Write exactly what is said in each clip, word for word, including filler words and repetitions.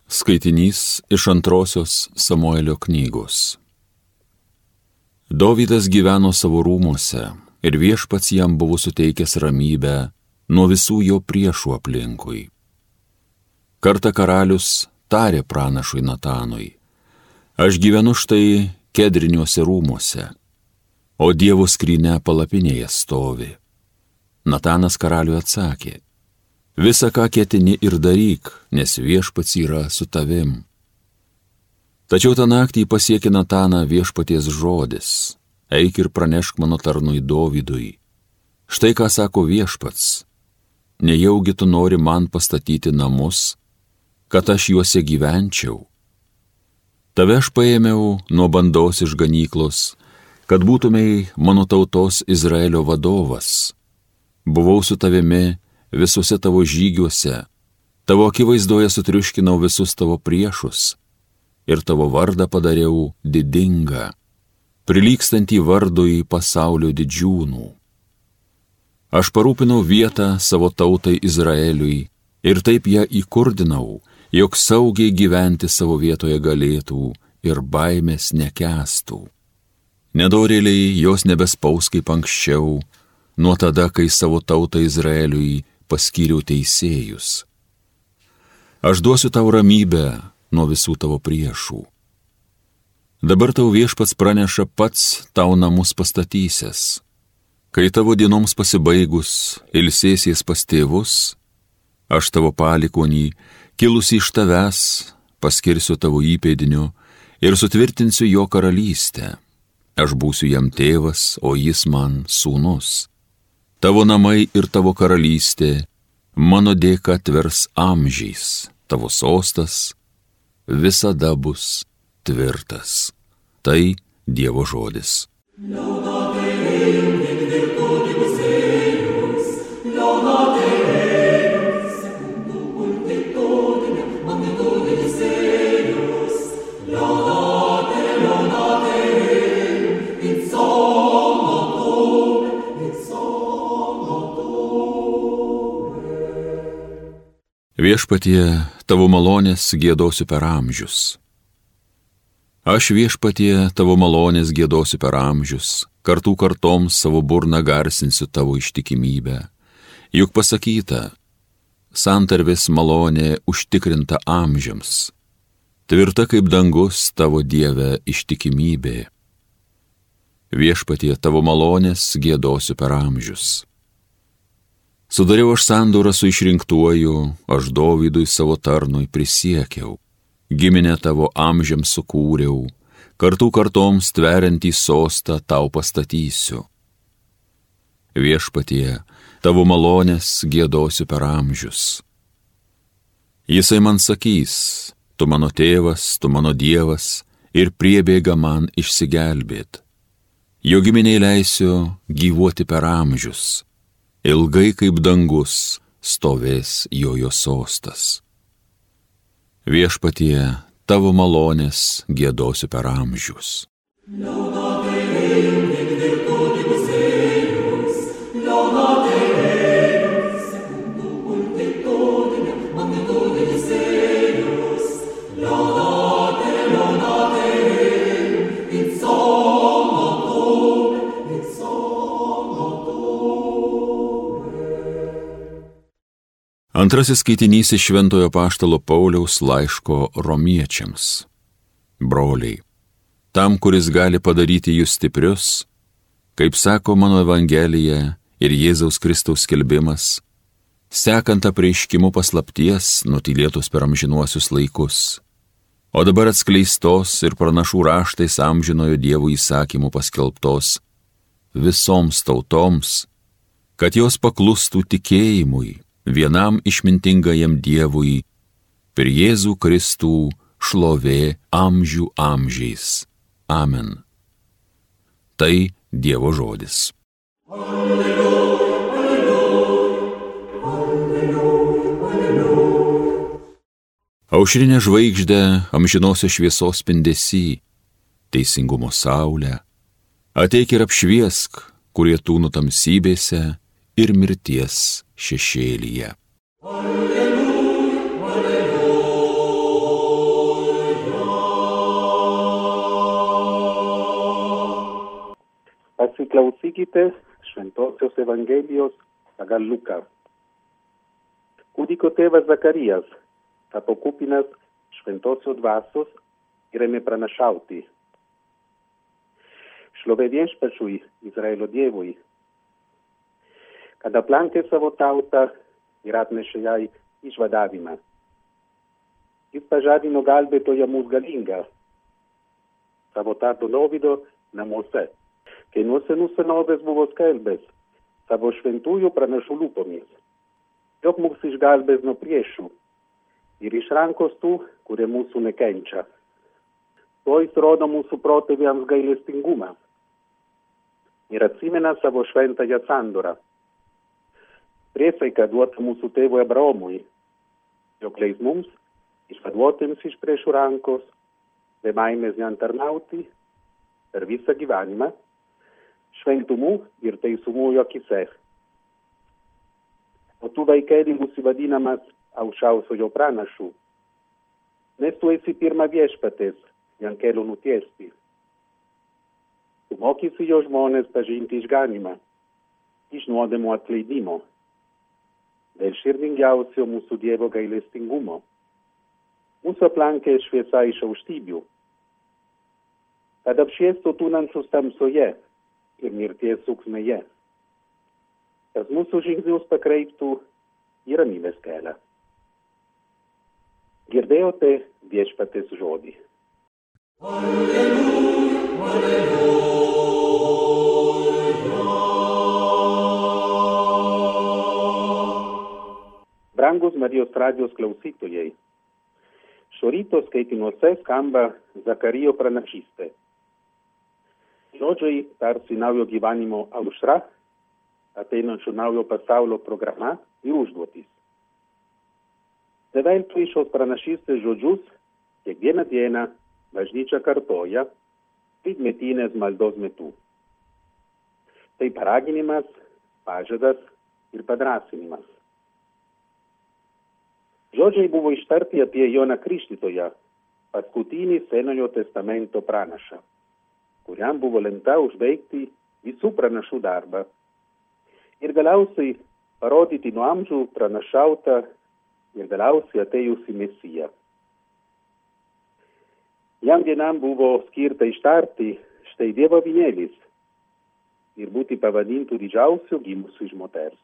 Skaitinys iš antrosios Samuelio knygos. Dovydas gyveno savo rūmuose ir viešpats jam buvo suteikęs ramybę nuo visų jo priešų aplinkui. Kartą karalius tarė pranašui Natanui: aš gyvenu štai kedriniuose rūmuose, o Dievo skrynia palapinėje stovi. Natanas karaliui atsakė: visa, ką ketini ir daryk, nes viešpats yra su tavim. Tačiau tą naktį pasiekė Nataną viešpaties žodis: eik ir pranešk mano tarnui Dovydui. Štai ką sako viešpats: nejaugi tu nori man pastatyti namus, kad aš juose gyvenčiau. Tave aš paėmiau nuo bandos iš ganyklos, kad būtumei mano tautos Izraelio vadovas. Buvau su tavimi visuose tavo žygiuose, tavo akivaizdoje sutriuškinau visus tavo priešus ir tavo vardą padariau didingą, prilygstantį vardui pasaulio didžiūnų. Aš parūpinau vietą savo tautai Izraeliui ir taip ją įkurdinau, jog saugiai gyventi savo vietoje galėtų ir baimės nekęstų. Nedorėliai jos nebespaus kaip anksčiau, nuo tada, kai savo tautą Izraeliui paskyriau teisėjus. Aš duosiu tau ramybę nuo visų tavo priešų. Dabar tau viešpats praneša pats tau namus pastatysias. Kai tavo dienoms pasibaigus ilsėsies pas tėvus, aš tavo palikonį, kilusi iš tavęs, paskirsiu tavo įpėdiniu ir sutvirtinsiu jo karalystę. Aš būsiu jam tėvas, o jis man sūnus. Tavo namai ir tavo karalystė mano dėka tvers amžiais, tavo sostas visada bus tvirtas. Tai Dievo žodis. Viešpatie, tavo malonės giedosiu per amžius. Aš viešpatie, tavo malonės giedosiu per amžius, kartų kartoms savo burną garsinsiu tavo ištikimybę. Juk pasakyta, santarvės malonė užtikrinta amžiams, tvirta kaip dangus tavo Dieve ištikimybė. Viešpatie, tavo malonės giedosiu per amžius. Sudariau aš sandorą su išrinktuoju, aš Dovydui savo tarnui prisiekiau, giminę tavo amžiams sukūriau, kartų kartoms tveriantį sostą tau pastatysiu. Viešpatie, tavo malonės giedosiu per amžius. Jisai man sakys: tu mano tėvas, tu mano Dievas, ir priebėga man išsigelbėt. Jo giminiai leisiu gyvuoti per amžius. Ilgai kaip dangus stovės jojo sostas. Viešpatie, tavo malonės giedosiu per amžius. Antrasis skaitinys iš Šventojo Apaštalo Pauliaus laiško romiečiams. Broliai, tam, kuris gali padaryti jūs stiprius, kaip sako mano Evangelija ir Jėzaus Kristaus skelbimas, sekant apreiškimu paslapties nutylėtos per amžinuosius laikus, o dabar atskleistos ir pranašų raštais amžinojo Dievo įsakymų paskelbtos visoms tautoms, kad jos paklustų tikėjimui, vienam išmintingajam Dievui, per Jėzų Kristų šlovė amžių amžiais. Amen. Tai Dievo žodis. Alleluja, alleluja, alleluja, alleluja. Aušrinė žvaigždė amžinosios šviesos spindesy, teisingumo saulė, ateik ir apšviesk, kurie tūno tamsybėse ir mirties šešėlyje. Alleluja, alleluja. Klausykite Šventosios Evangelijos pagal Luką. Kūdikio tėvas Zakarijas tapo kupinas šventosios dvasios ir ėmė pranašauti. Šlovė viešpačiui, Izraelio Dievui, kad aplankė savo tautą ir atnešė jai išvadavimą. Jis pažadino gelbėtoją mūsų galingą, savo tarno Dovydo namuose, kai nuo senų senovės buvo skelbęs savo šventųjų pranašų lūpomis, jog mus išgelbės nuo priešų ir iš rankos tų, kurie mūsų nekenčia. To jis rodo mūsų protėviams gailestingumą ir atsimena savo šventąją sandorą. Priesaika duota mūsų tėvui Abraomui, jog leis mums, išvaduotiems iš priešų rankos, be baimės jam tarnauti per visą gyvenimą, šventumu ir teisumu jo akise. O tu, vaikeli, būsi vadinamas aukščiausiojo pranašu, nes tu esi pirma viešpaties jam kelių nutiesti. Tu mokysi jo žmonės pažinti išganimą, iš nuodėmų atleidimo, dėl širdingiausio mūsų Dievo gailestingumo. Mūsų aplankė šviesa iš aukštybių, kad apšviestų tūnančius tamsoje ir mirties ūksmėje, kas mūsų žingsnius pakreiptų į ramybės kelią. Girdėjote viešpaties žodį. Alleluja, alleluja. Brangus Marijos radijos klausytojai, šio ryto skaitinuose skamba Zakarijo pranašystė. Žodžiai tarsi naujo gyvenimo aušra, ateinančio naujo pasaulio programa ir užduotys. Veltui šios pranašystės žodžius kiekvieną dieną bažnyčia kartoja rytmetinės maldos metu. Tai paraginimas, pažadas ir padrąsinimas. Žodžiai buvo ištarti apie Joną Krikštytoją, paskutinį Senojo testamento pranašą, kuriam buvo lemta užbaigti visų pranašų darbą ir galiausiai parodyti nuo amžių pranašautą ir galiausiai atėjusį Mesiją. Jam vienam buvo skirta ištarti štai Dievo avinėlis ir būti pavadintų didžiausiu gimusiu iš moters.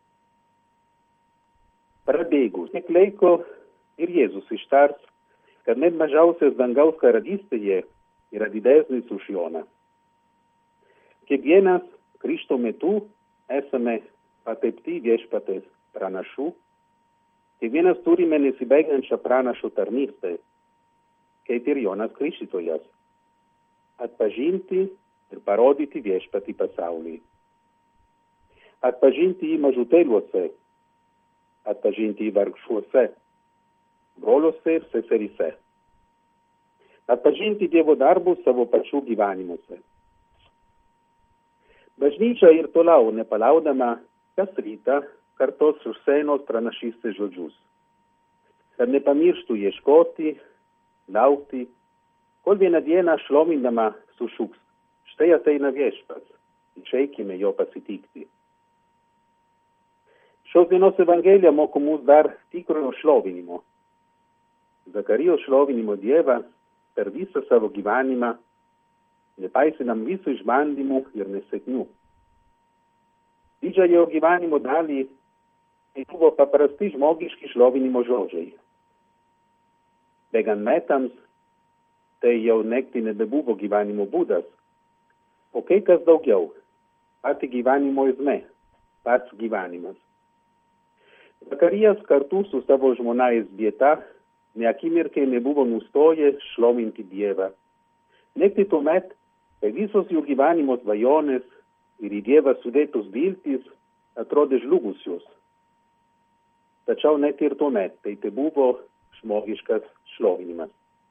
Prabėgus tiek laiko ir Jėzus ištars, kad net mažiausias dangaus karalystėje yra didesnis už Joną. Kiekvienas Krikšto metu esame patepti viešpaties pranašų, kiekvienas turime nesibaigiančią pranašo tarnystę, kaip ir Jonas Krikštytojas, atpažinti ir parodyti viešpatį pasauliui. Atpažinti jį mažutėliuose, atpažinti jį vargšuose, broliuose ir seseryse. Atpažinti Dievo darbus savo pačių gyvenimuose. Bažnyčia ir toliau nepalaudama kas rytą kartos už senos pranašystės žodžius, kad nepamirštų ieškoti, laukti, kol vieną dieną šlovindama sušuks, štai ateina viešpats, išeikime jo pasitikti. Šios dienos Evangelija moko mus dar tikrojo šlovinimo. Zakarijo šlovinimo Dievą per visą savo gyvenimą, nepaisinam visų išbandymų ir nesėkmių. Didžiąją jo gyvenimo dalį tai buvo paprasti žmogiški šlovinimo žodžiai. Bėgant metams, tai jau nekti nebebuvo gyvenimo būdas, o kai kas daugiau, pati gyvenimo esmė, pats gyvenimas. Zakarijas kartu su savo žmona Elzbieta ne akimirkai nebuvo nustoję šlovinti Dievą. Nekti tuomet, kai visos jų gyvenimo svajonės ir į Dievą sudėtos viltys atrodė žlugusios. Tačiau net ir tuomet tai tebuvo žmogiškas šlovinimas.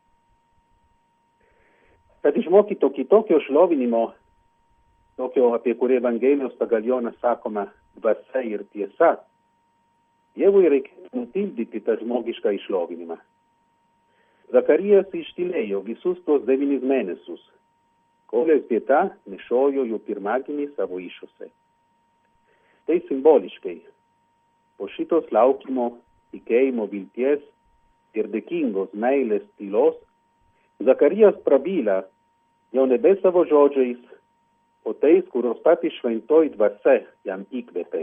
Kad išmokyto kitokio šlovinimo, tokio apie kurį Evangelijos pagal Joną sakoma dvasia ir tiesa, Dievui reikėtų nutildyti tą žmogišką išlovinimą. Zakarijas ištylėjo visus tos devynis mėnesius, kol Elzbieta nešiojo jo pirmagimį savo įšuose. Tai simboliškai, po šitos laukimo, tikėjimo, vilties ir dėkingos meilės tylos, Zakarijas prabyla jau nebe savo žodžiais, o tais, kurios pati šventoji dvasia jam įkvėpė.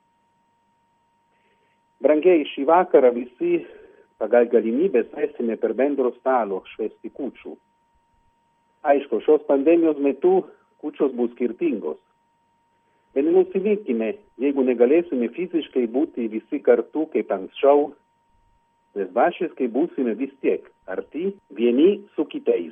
Brangiai, šį vakarą visi pagal galimybės esame per bendro stalo švęsti kūčių. Aišku, šios pandemijos metu kūčios bus skirtingos. Bet nenusivilkime, jeigu negalėsime fiziškai būti visi kartu kaip anksčiau, nes dvasiškai būsime vis tiek arti vieni su kitais.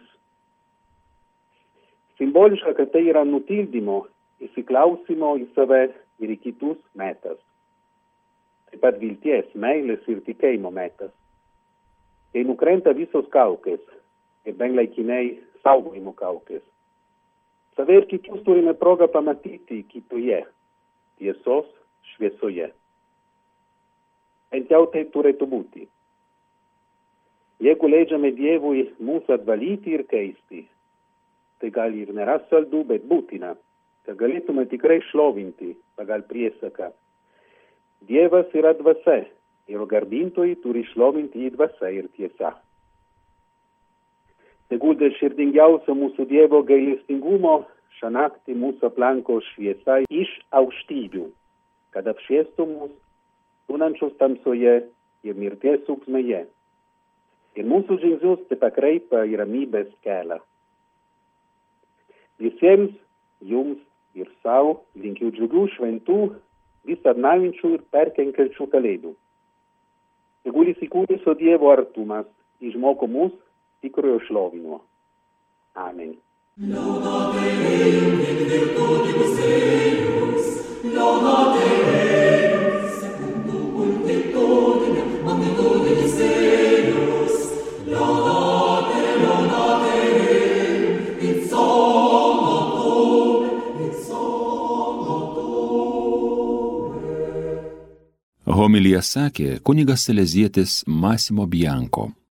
Simboliška, kad tai yra nutildymo, įsiklausimo į save ir į kitus metas. Taip pat vilties, meilės ir tikėjimo metas. Kai nukrenta visos kaukės ir benlaikiniai saugojimo kaukės. Save ir kitus turime progą pamatyti kitoje, tiesos šviesoje. Bent jau taip turėtų būti. Jeigu leidžiame Dievui mūsų atvalyti ir keisti, tai gal ir nėra saldu, bet būtina, kad galėtume tikrai šlovinti pagal priesaką. Dievas yra dvasia ir garbintojai turi šlovinti į dvasia ir tiesa. Tegul dėl širdingiausio mūsų Dievo gailestingumo šią naktį mūsų aplanko šviesa iš aukštybių, kad apšviestų mus tūnančius tamsoje ir mirties ūksmėje. Ir mūsų žingsnius te pakreipia į ramybės kelią. Visiems jums ir savo linkiu džiugių, šventų, vis atnaujinčių ir perkenkiančių kalėdų. Tegul įsikūrusio Dievo artumas išmoko mus tikrojo šlovinimo. Amen. Laudate Deum in virtutibus eius, laudate Deum secundum multitudinem magnitudinis eius, laudate, laudate Deum in somno tuum, in somno tuum. Homiliją sakė kunigas salezietis Massimo Bianco.